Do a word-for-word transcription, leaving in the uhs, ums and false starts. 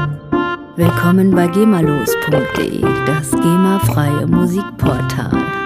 Willkommen bei gemalos punkt de, das GEMA-freie Musikportal.